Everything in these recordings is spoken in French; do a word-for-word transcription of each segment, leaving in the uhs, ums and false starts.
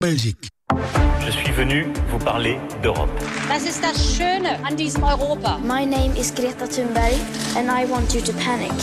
Belgique. Je suis venu vous parler d'Europe. Was ist das Schöne an diesem Europa? My name is Greta Thunberg and I want you to panic.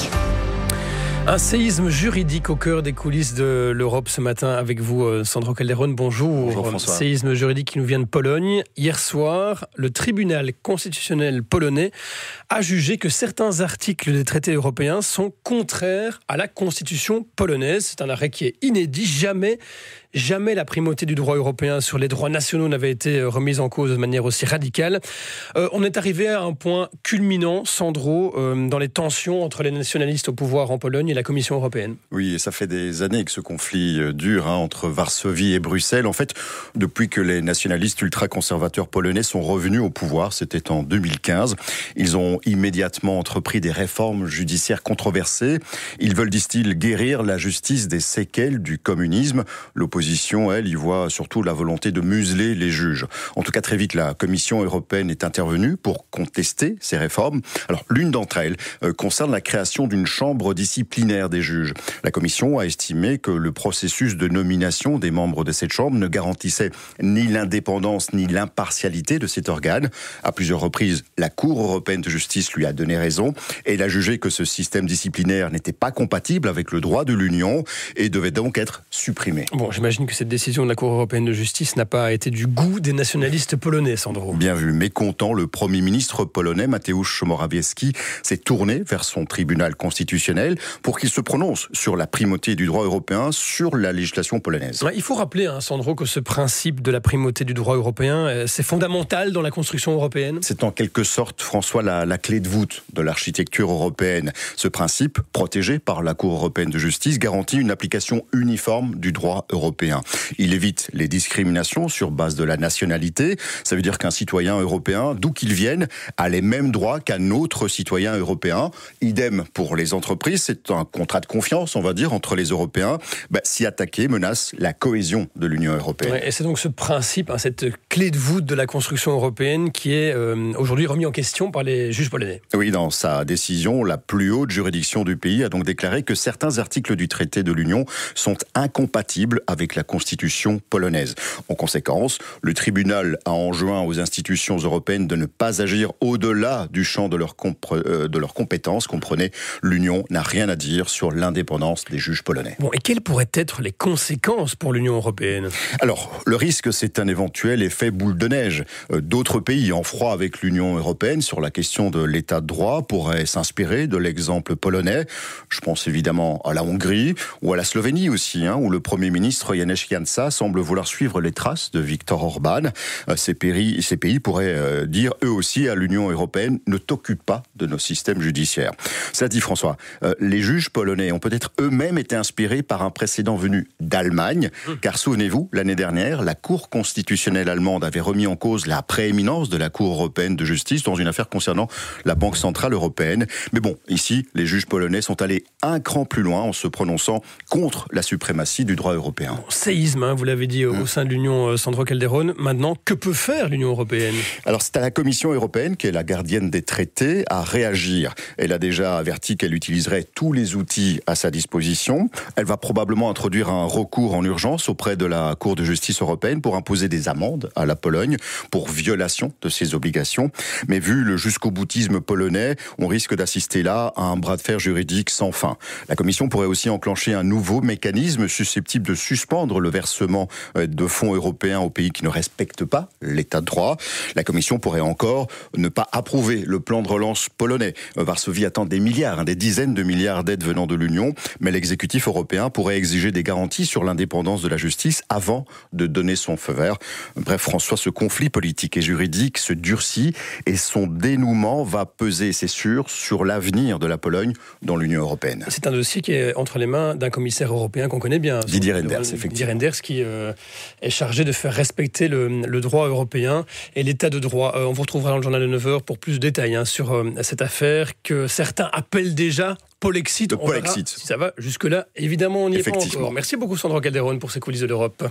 Un séisme juridique au cœur des coulisses de l'Europe ce matin avec vous, Sandro Calderone. Bonjour. Bonjour François. Séisme juridique qui nous vient de Pologne. Hier soir, le tribunal constitutionnel polonais a jugé que certains articles des traités européens sont contraires à la constitution polonaise. C'est un arrêt qui est inédit. Jamais, jamais la primauté du droit européen sur les droits nationaux n'avait été remise en cause de manière aussi radicale. Euh, on est arrivé à un point culminant, Sandro, euh, dans les tensions entre les nationalistes au pouvoir en Pologne et la Commission européenne. Oui, et ça fait des années que ce conflit dure hein, entre Varsovie et Bruxelles. En fait, depuis que les nationalistes ultra-conservateurs polonais sont revenus au pouvoir, c'était en deux mille quinze, ils ont immédiatement entrepris des réformes judiciaires controversées. Ils veulent, disent-ils, guérir la justice des séquelles du communisme. L'opposition, elle, y voit surtout la volonté de museler les juges. En tout cas, très vite, la Commission européenne est intervenue pour contester ces réformes. Alors, l'une d'entre elles euh, concerne la création d'une chambre disciplinaire des juges. La Commission a estimé que le processus de nomination des membres de cette chambre ne garantissait ni l'indépendance ni l'impartialité de cet organe. À plusieurs reprises, la Cour européenne de justice lui a donné raison et elle a jugé que ce système disciplinaire n'était pas compatible avec le droit de l'Union et devait donc être supprimé. Bon, j'imagine que cette décision de la Cour européenne de justice n'a pas été du goût des nationalistes polonais, Sandro. Bien vu. Mécontent, le Premier ministre polonais, Mateusz Morawiecki, s'est tourné vers son tribunal constitutionnel pour qu'il se prononce sur la primauté du droit européen sur la législation polonaise. Il faut rappeler, hein, Sandro, que ce principe de la primauté du droit européen, c'est fondamental dans la construction européenne. C'est en quelque sorte, François, la, la clé de voûte de l'architecture européenne. Ce principe, protégé par la Cour européenne de justice, garantit une application uniforme du droit européen. Il évite les discriminations sur base de la nationalité. Ça veut dire qu'un citoyen européen, d'où qu'il vienne, a les mêmes droits qu'un autre citoyen européen. Idem pour les entreprises, c'est un contrat de confiance, on va dire, entre les Européens. Bah, s'y attaquer menace la cohésion de l'Union européenne. Ouais, et c'est donc ce principe, hein, cette clé de voûte de la construction européenne qui est euh, aujourd'hui remis en question par les juges polonais. Oui, dans sa décision, la plus haute juridiction du pays a donc déclaré que certains articles du traité de l'Union sont incompatibles avec la constitution polonaise. En conséquence, le tribunal a enjoint aux institutions européennes de ne pas agir au-delà du champ de leurs compr- euh, de leurs compétences. Comprenez, l'Union n'a rien à dire sur l'indépendance des juges polonais. Bon, et quelles pourraient être les conséquences pour l'Union européenne ? Alors, le risque, c'est un éventuel effet boule de neige. D'autres pays en froid avec l'Union européenne sur la question de l'état de droit pourraient s'inspirer de l'exemple polonais. Je pense évidemment à la Hongrie ou à la Slovénie aussi, hein, où le Premier ministre Janez Janša semble vouloir suivre les traces de Viktor Orban. Ces pays, ces pays pourraient euh, dire eux aussi à l'Union européenne, ne t'occupe pas de nos systèmes judiciaires. Ça dit François, euh, les juges polonais ont peut-être eux-mêmes été inspirés par un précédent venu d'Allemagne, car souvenez-vous, l'année dernière, la Cour constitutionnelle allemande avait remis en cause la prééminence de la Cour européenne de justice dans une affaire concernant la Banque centrale européenne. Mais bon, ici, les juges polonais sont allés un cran plus loin en se prononçant contre la suprématie du droit européen. Bon, séisme, hein, vous l'avez dit, au mmh. sein de l'Union, Sandro Calderone. Maintenant, que peut faire l'Union européenne ? Alors, c'est à la Commission européenne, qui est la gardienne des traités, à réagir. Elle a déjà averti qu'elle utiliserait tous les outils à sa disposition. Elle va probablement introduire un recours en urgence auprès de la Cour de justice européenne pour imposer des amendes à la Pologne pour violation de ses obligations. Mais vu le jusqu'au boutisme polonais, on risque d'assister là à un bras de fer juridique sans fin. La Commission pourrait aussi enclencher un nouveau mécanisme susceptible de suspendre le versement de fonds européens aux pays qui ne respectent pas l'état de droit. La Commission pourrait encore ne pas approuver le plan de relance polonais. Varsovie attend des milliards, hein, des dizaines de milliards d'aides venant de l'Union, mais l'exécutif européen pourrait exiger des garanties sur l'indépendance de la justice avant de donner son feu vert. Bref, François, ce conflit politique et juridique se durcit et son dénouement va peser, c'est sûr, sur l'avenir de la Pologne dans l'Union européenne. C'est un dossier qui est entre les mains d'un commissaire européen qu'on connaît bien. Didier Reynders, effectivement. Didier Reynders qui euh, est chargé de faire respecter le, le droit européen et l'état de droit. Euh, on vous retrouvera dans le journal de neuf heures pour plus de détails hein, sur euh, cette affaire que certains appellent déjà Polexit. On Polexit. verra si ça va jusque-là. Évidemment, on n'y est pas encore. Merci beaucoup Sandro Calderone pour ces coulisses de l'Europe.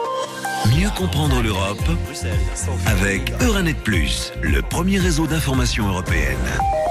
Mieux comprendre l'Europe avec Euranet plus, le premier réseau d'information européenne.